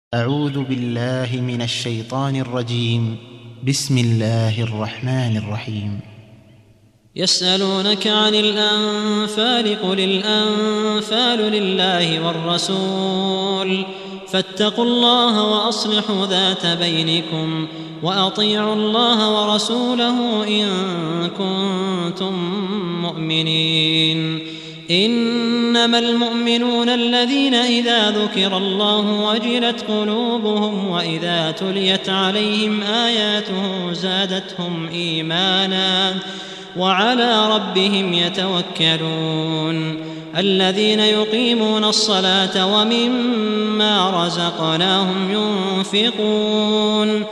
أعوذ بالله من الشيطان الرجيم. بسم الله الرحمن الرحيم. يسألونك عن الأنفال قل الأنفال لله والرسول فاتقوا الله وأصلحوا ذات بينكم وأطيعوا الله ورسوله إن كنتم مؤمنين. إنما المؤمنون الذين إذا ذكر الله وجلت قلوبهم وإذا تليت عليهم آياته زادتهم إيمانا وعلى ربهم يتوكلون. الذين يقيمون الصلاة ومما رزقناهم ينفقون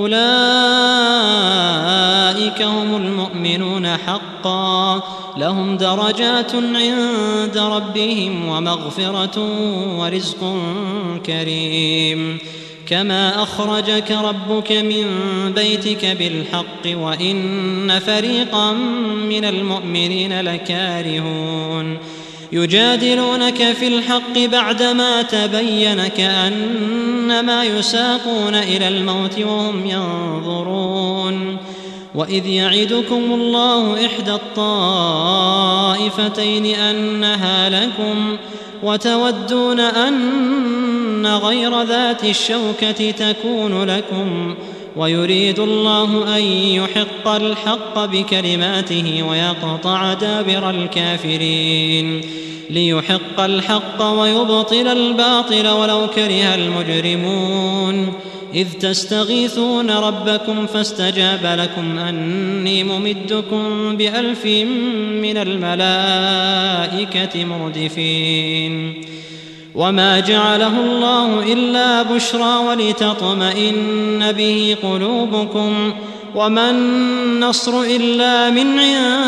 أولئك هم المؤمنون حقا لهم درجات عند ربهم ومغفرة ورزق كريم. كما أخرجك ربك من بيتك بالحق وإن فريقا من المؤمنين لكارهون. يجادلونك في الحق بعدما تبين كأنما يساقون إلى الموت وهم ينظرون. وإذ يعدكم الله إحدى الطائفتين أنها لكم وتودون أن غير ذات الشوكة تكون لكم ويريد الله أن يحق الحق بكلماته ويقطع دابر الكافرين ليحق الحق ويبطل الباطل ولو كره المجرمون. إذ تستغيثون ربكم فاستجاب لكم أني ممدكم ب1000 من الملائكة مردفين. وما جعله الله إلا بشرى ولتطمئن به قلوبكم وما النصر إلا من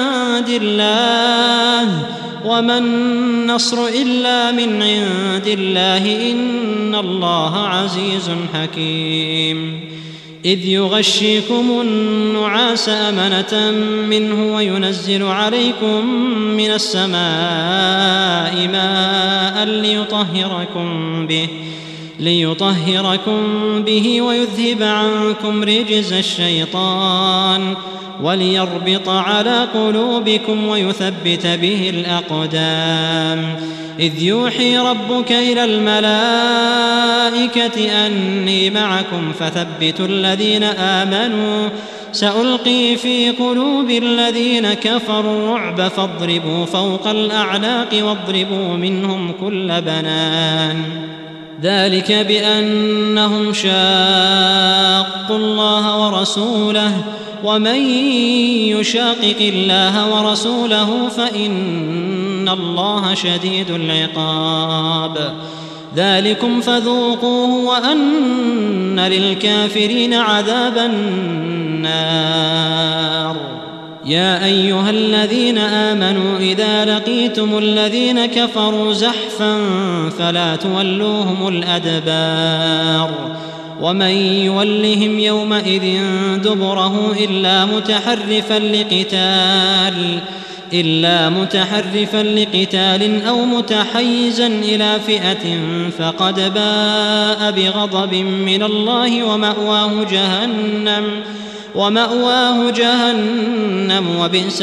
عند الله إن الله عزيز حكيم. إذ يغشيكم النعاس أمنة منه وينزل عليكم من السماء ماء ليطهركم به ويذهب عنكم رجز الشيطان وليربط على قلوبكم ويثبت به الأقدام. إذ يوحي ربك إلى الملائكة أني معكم فثبتوا الذين آمنوا سألقي في قلوب الذين كفروا الرعب فاضربوا فوق الأعناق واضربوا منهم كل بنان. ذلك بأنهم شاقوا الله ورسوله ومن يشاقق الله ورسوله فإن الله شديد العقاب. ذلكم فذوقوه وأن للكافرين عذاب النار. يا أيها الذين آمنوا إذا لقيتم الذين كفروا زحفا فلا تولوهم الأدبار. ومن يولهم يومئذ دبره إلا متحرفا لقتال أو متحيزا إلى فئة فقد باء بغضب من الله ومأواه جهنم وبئس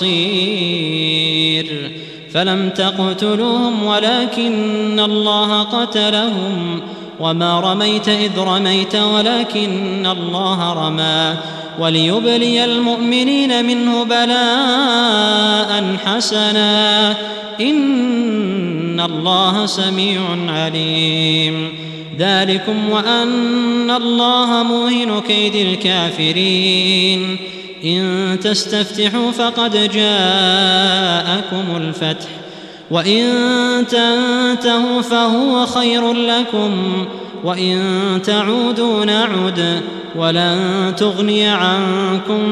المصير. فلم تقتلوهم ولكن الله قتلهم وما رميت إذ رميت ولكن الله رمى وليبلي المؤمنين منه بلاء حسنا إن الله سميع عليم. ذلكم وأن الله موهن كيد الكافرين. إن تستفتحوا فقد جاءكم الفتح وإن تنتهوا فهو خير لكم وإن تعودوا نعد ولن تغني عنكم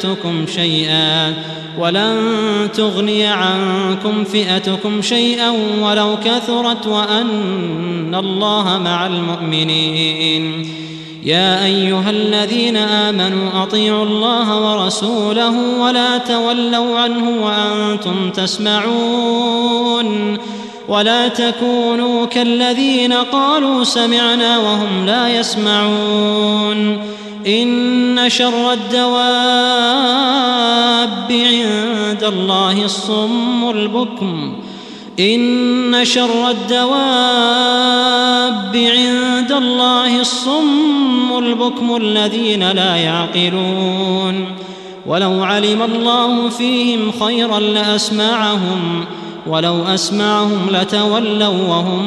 فئتكم شيئا ولو كثرت وأن الله مع المؤمنين. يا أيها الذين آمنوا أطيعوا الله ورسوله ولا تولوا عنه وأنتم تسمعون ولا تكونوا كالذين قالوا سمعنا وهم لا يسمعون إن شر الدواب عند الله الصم البكم الذين لا يعقلون ولو علم الله فيهم خيرا لأسمعهم ولو أسمعهم لتولوا وهم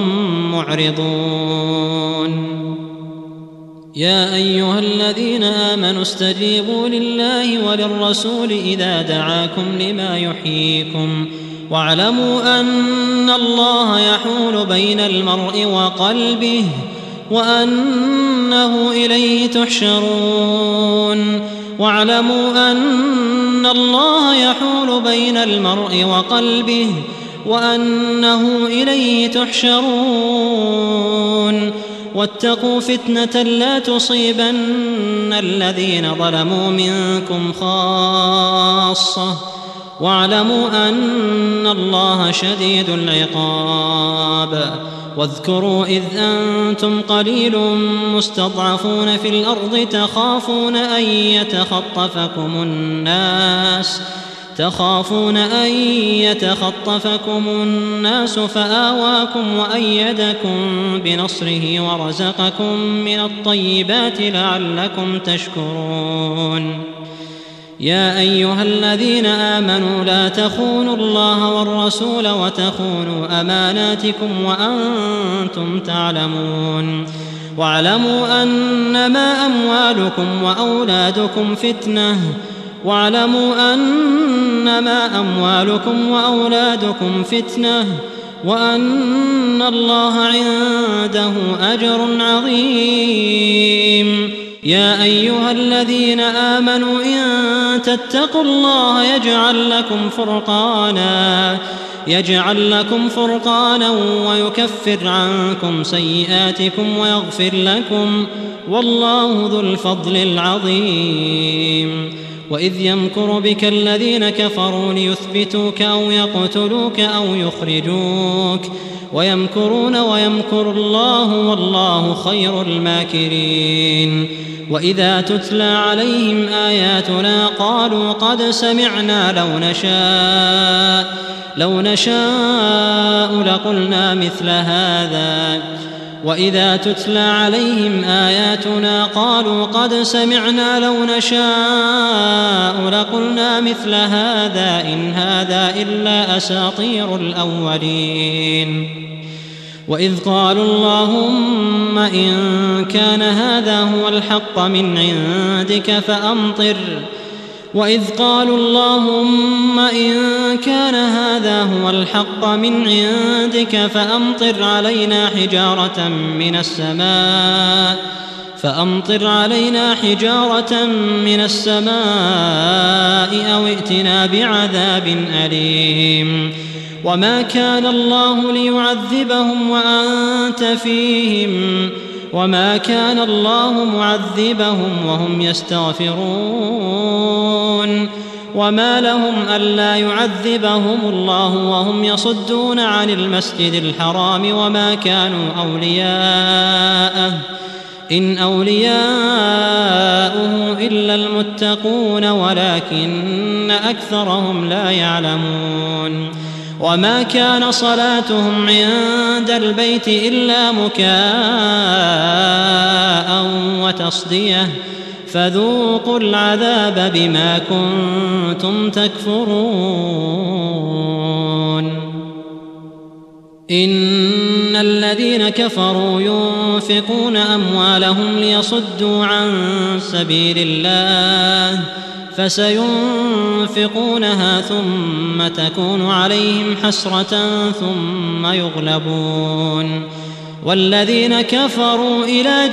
معرضون يا أيها الذين آمنوا استجيبوا لله وللرسول إذا دعاكم لما يحييكم واعلموا أن الله يحول بين المرء وقلبه وأنه إليه تحشرون واعلموا أن الله يحول بين المرء وقلبه وأنه إليه تحشرون واتقوا فتنة لا تصيبن الذين ظلموا منكم خاصة واعلموا أن الله شديد العقاب واذكروا إذ أنتم قليل مستضعفون في الأرض تخافون أن يتخطفكم الناس فآواكم وأيدكم بنصره ورزقكم من الطيبات لعلكم تشكرون يا أيها الذين آمنوا لا تخونوا الله والرسول وتخونوا أماناتكم وأنتم تعلمون واعلموا أنما أموالكم وأولادكم فتنة وأن الله عنده أجر عظيم يا أيها الذين آمنوا إن تتقوا الله يجعل لكم فرقانا ويكفر عنكم سيئاتكم ويغفر لكم والله ذو الفضل العظيم وإذ يمكر بك الذين كفروا ليثبتوك أو يقتلوك أو يخرجوك ويمكرون ويمكر الله والله خير الماكرين وإذا تتلى عليهم آياتنا قالوا قد سمعنا لو نشاء لقلنا مثل هذا وإذا تتلى عليهم آياتنا قالوا قد سمعنا لو نشاء لقلنا مثل هذا إن هذا إلا أساطير الأولين وإذ قالوا اللهم إن كان هذا هو الحق من عندك فأمطر علينا حجارة من السماء أو ائتنا بعذاب أليم وما كان الله ليعذبهم وأنت فيهم وما كان الله معذبهم وهم يستغفرون وما لهم ألا يعذبهم الله وهم يصدون عن المسجد الحرام وما كانوا أولياءه إن أولياؤه إلا المتقون ولكن أكثرهم لا يعلمون وما كان صلاتهم عند البيت إلا مكاء وتصدية فذوقوا العذاب بما كنتم تكفرون إن الذين كفروا ينفقون أموالهم ليصدوا عن سبيل الله فسينفقونها ثم تكون عليهم حسرة ثم يغلبون والذين كفروا إلى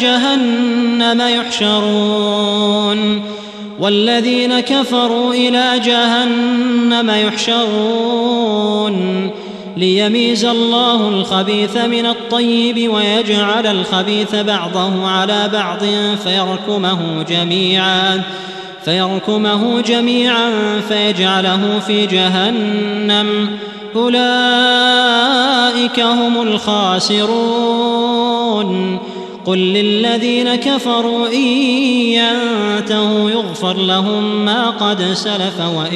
جهنم يحشرون ليميز الله الخبيث من الطيب ويجعل الخبيث بعضه على بعض فيركمه جميعا فيجعله في جهنم أولئك هم الخاسرون. قل للذين كفروا إن ينتهوا يغفر لهم ما قد سلف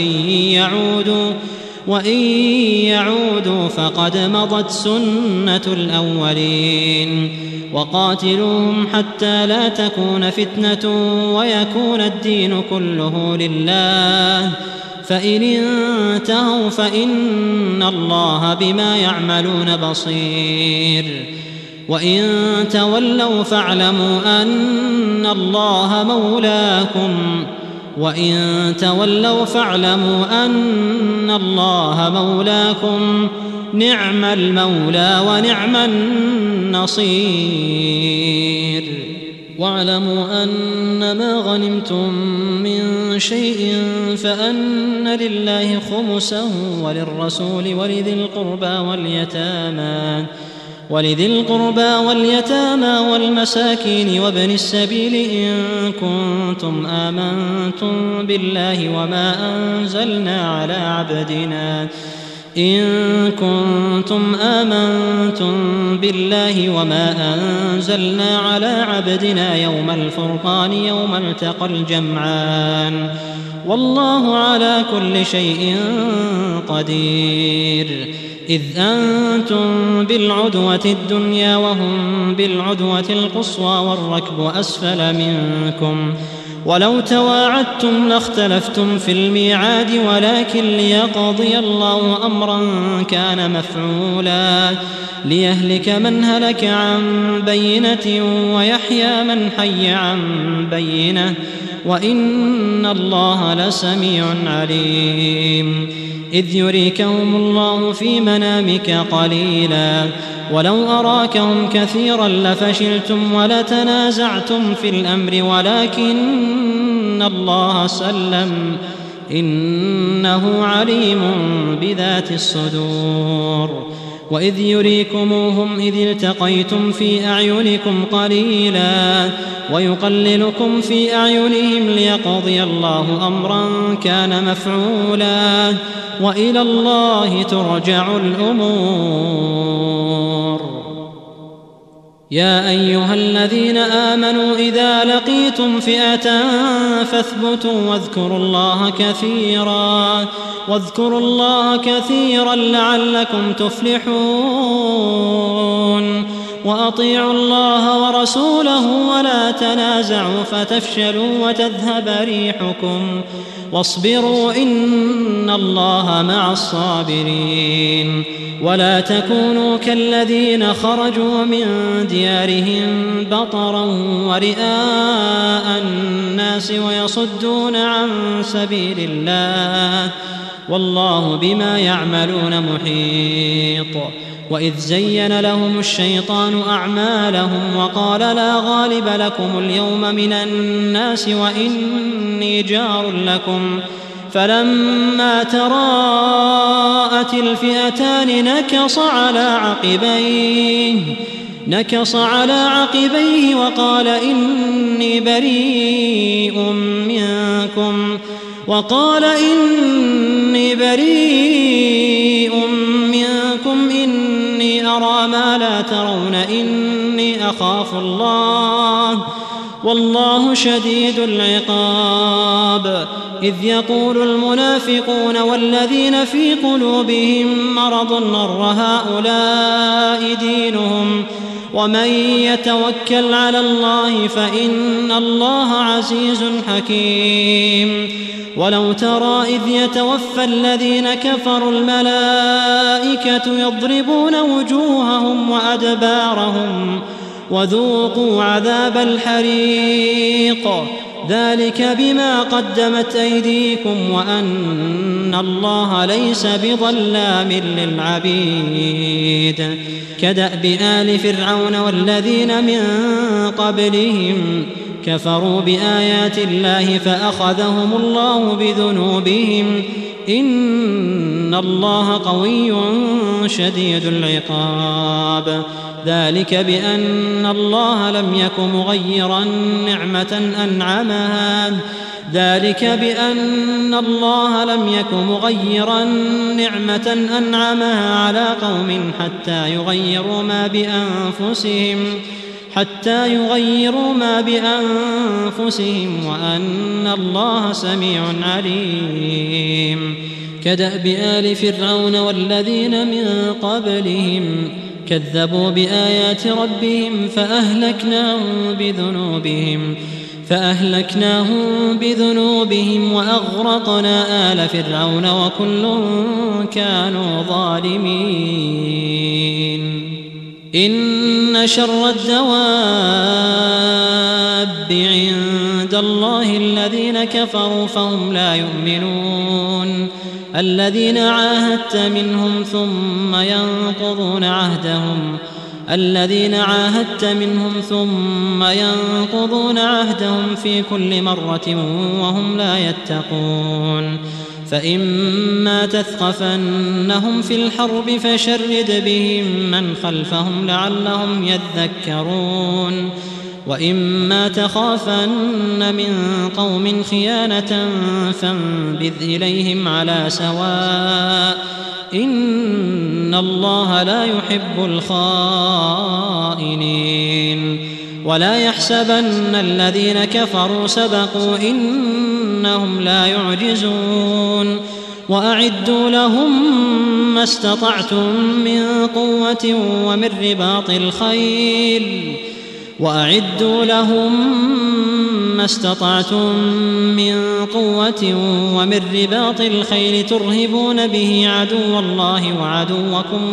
وإن يعودوا فقد مضت سنة الأولين. وقاتلوهم حتى لا تكون فتنة ويكون الدين كله لله، فإن انتهوا فإن الله بما يعملون بصير. وإن تولوا فاعلموا أن الله مولاكم نعم المولى ونعم النصير. واعلموا أن ما غنمتم من شيء فأن لله خمسه وللرسول ولذي القربى واليتامى والمساكين وابن السبيل إن كنتم آمنتم بالله وما أنزلنا على عبدنا يوم الفرقان يوم التقى الجمعان والله على كل شيء قدير. إذ أنتم بالعدوة الدنيا وهم بالعدوة القصوى والركب أسفل منكم، ولو تواعدتم لاختلفتم في الميعاد، ولكن ليقضي الله أمرا كان مفعولا ليهلك من هلك عن بينة ويحيى من حي عن بينة، وإن الله لسميع عليم. إذ يريكهم الله في منامك قليلا ولو أراكهم كثيرا لفشلتم ولتنازعتم في الأمر ولكن الله سلم إنه عليم بذات الصدور. وإذ يريكموهم إذ التقيتم في أعينكم قليلا ويقللكم في أعينهم ليقضي الله أمرا كان مفعولا وإلى الله ترجع الأمور. يا أيها الذين آمنوا إذا لقيتم فئة فاثبتوا واذكروا الله كثيرا لعلكم تفلحون. وأطيعوا الله ورسوله ولا تنازعوا فتفشلوا وتذهب ريحكم واصبروا إن الله مع الصابرين. ولا تكونوا كالذين خرجوا من ديارهم بطرا ورئاء الناس ويصدون عن سبيل الله والله بما يعملون محيط. وإذ زين لهم الشيطان أعمالهم وقال لا غالب لكم اليوم من الناس وإني جار لكم، فلما تراءت الفئتان نكص على عقبيه وقال إني بريء منكم إني أرى ما لا ترون إني أخاف الله والله شديد العقاب. إذ يقول المنافقون والذين في قلوبهم مرض غر هؤلاء دينهم ومن يتوكل على الله فإن الله عزيز حكيم. ولو ترى إذ يتوفى الذين كفروا الملائكة يضربون وجوههم وأدبارهم وذوقوا عذاب الحريق ذلك بما قدمت أيديكم وأن الله ليس بظلام للعبيد. كدأب آل فرعون والذين من قبلهم كفروا بآيات الله فأخذهم الله بذنوبهم إن الله قوي شديد العقاب. ذلك بأن الله لم يك مغيرا نعمة أنعمها على قوم حتى يغيروا ما بأنفسهم وأن الله سميع عليم. كدأب آل فرعون والذين من قبلهم كذبوا بآيات ربهم فأهلكناهم بذنوبهم وأغرقنا آل فرعون وكل كانوا ظالمين. إن شر الدواب عند الله الذين كفروا فهم لا يؤمنون. الذين عاهدت منهم ثم ينقضون عهدهم في كل مرة وهم لا يتقون. فإما تثقفنهم في الحرب فشرد بهم من خلفهم لعلهم يذكرون. وإما تخافن من قوم خيانة فانبذ إليهم على سواء إن الله لا يحب الخائنين. ولا يحسبن الذين كفروا سبقوا إنهم لا يعجزون. وأعدوا لهم ما استطعتم من قوة ومن رباط الخيل ترهبون به عدو الله وعدوكم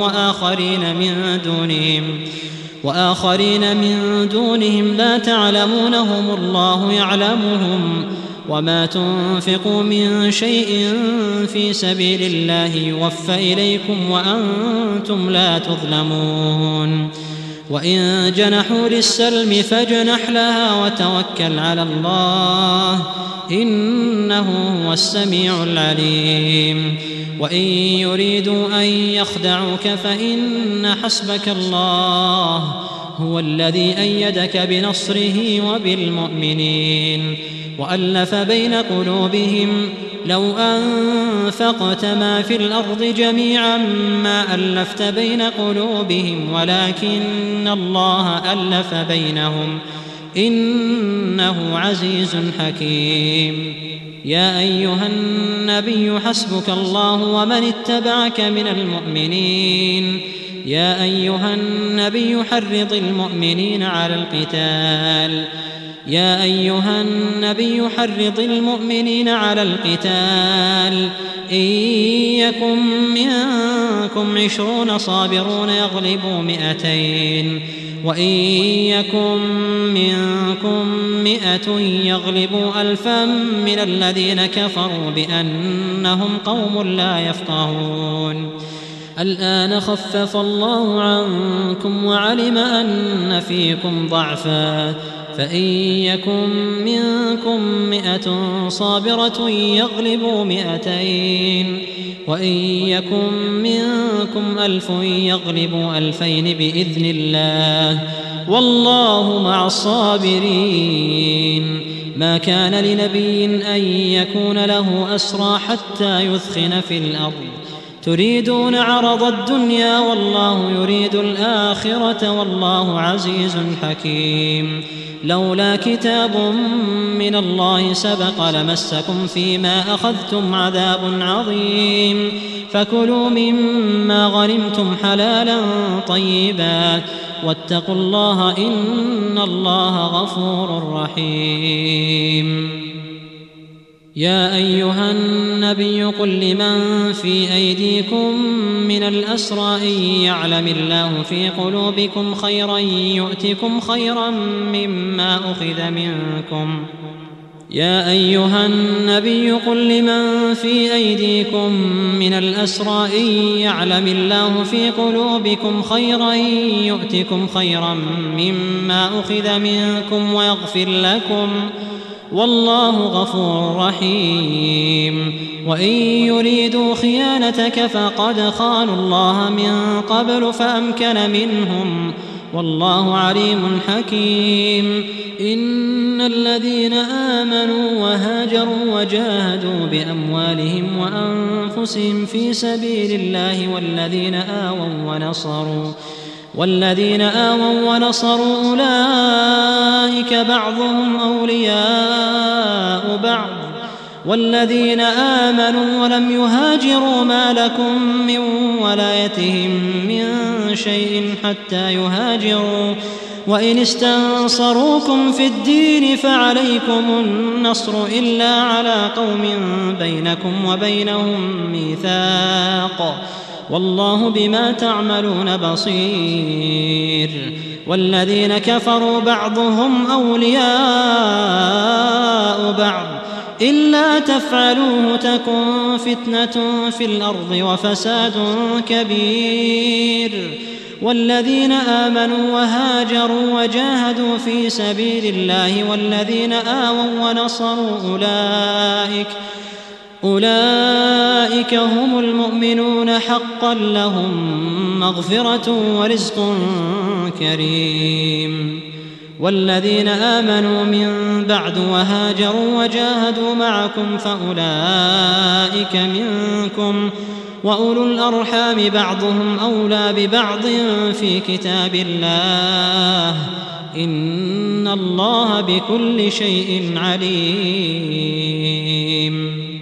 وآخرين من دونهم لا تعلمونهم الله يعلمهم. وما تنفقوا من شيء في سبيل الله يوفى إليكم وأنتم لا تظلمون. وإن جنحوا للسلم فاجنح لها وتوكل على الله إنه هو السميع العليم. وإن يريدوا أن يخدعوك فإن حسبك الله هو الذي أيدك بنصره وبالمؤمنين وألف بين قلوبهم لو أنفقت ما في الأرض جميعا ما ألفت بين قلوبهم ولكن الله ألف بينهم إنه عزيز حكيم. يا أيها النبي حسبك الله ومن اتبعك من المؤمنين. يا أيها النبي حرض المؤمنين على القتال إن يكن منكم 20 صابرون يغلبوا 200 وإن يكن منكم 100 يغلبوا 1000 من الذين كفروا بأنهم قوم لا يفقهون. الآن خفف الله عنكم وعلم أن فيكم ضعفا فإن يكن منكم 100 صابرة يغلبوا 200 وإن يكن منكم 1000 يغلبوا 2000 بإذن الله والله مع الصابرين. ما كان لنبي أن يكون له أسرى حتى يثخن في الأرض تريدون عرض الدنيا والله يريد الآخرة والله عزيز حكيم. لولا كتاب من الله سبق لمسكم فيما أخذتم عذاب عظيم فكلوا مما غنمتم حلالا طيبا واتقوا الله إن الله غفور رحيم. يا أيها النبي قل لمن في أيديكم من الأسرى إن يعلم الله في قلوبكم خيرا يؤتكم خيرا مما أخذ منكم. يا أيها النبي قل لمن في أيديكم من الأسرى إن يعلم الله في قلوبكم خيرا يؤتكم خيرا مما أخذ منكم والله غفور رحيم وإن يريدوا خيانتك فقد خانوا الله من قبل فأمكن منهم والله عليم حكيم إن الذين آمنوا وهاجروا وجاهدوا بأموالهم وأنفسهم في سبيل الله والذين آووا ونصروا أولئك بعضهم أولياء بعض والذين آمنوا ولم يهاجروا ما لكم من ولايتهم من شيء حتى يهاجروا وإن استنصروكم في الدين فعليكم النصر إلا على قوم بينكم وبينهم ميثاق والله بما تعملون بصير والذين كفروا بعضهم أولياء بعض إلا تفعلوه تكن فتنة في الأرض وفساد كبير والذين آمنوا وهاجروا وجاهدوا في سبيل الله والذين آووا ونصروا أولئك هم المؤمنون حقا لهم مغفرة ورزق كريم والذين آمنوا من بعد وهاجروا وجاهدوا معكم فأولئك منكم وأولو الأرحام بعضهم أولى ببعض في كتاب الله إن الله بكل شيء عليم